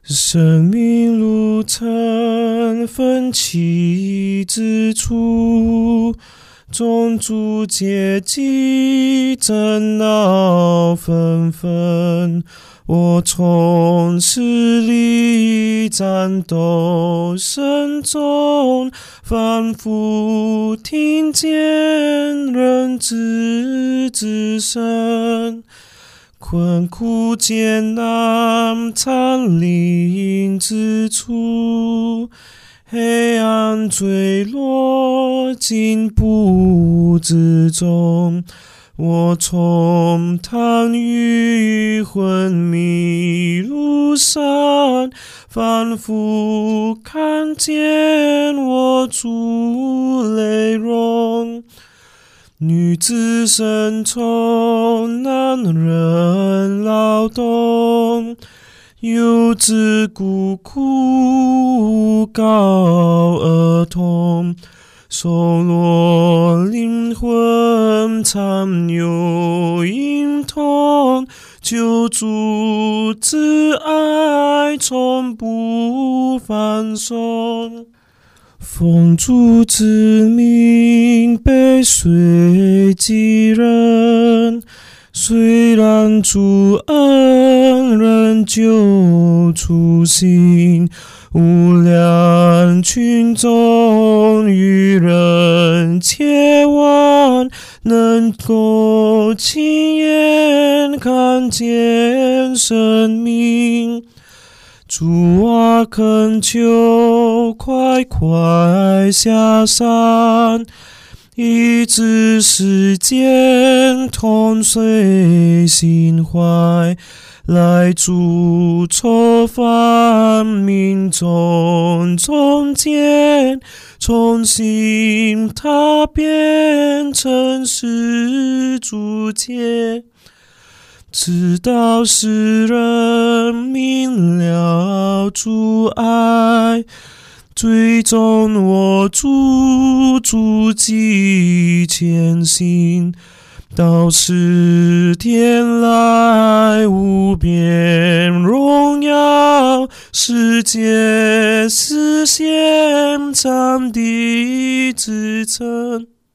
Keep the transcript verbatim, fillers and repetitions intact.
生命路程分歧之处，种族阶级争闹纷纷。我从势力战斗声中，反复听见人质之声。困苦艰难残林之处，黑暗坠落进步之中。我从贪欲昏迷路上，反复看见我主泪容。女子生从男人劳动，幼子孤苦高儿童，手落灵魂残有隐痛，救主之爱从不放松。奉主之名被随己人，虽然主恩仍旧初心，无量群众与人千万，能够亲眼看见生命。主啊，恳求快快下山，医治世间痛碎心怀，来主筹翻民众中间，重新踏遍城市主街，直到世人明了主爱，最终我主足迹前行，到时天来无边荣耀，世界实现上帝之城。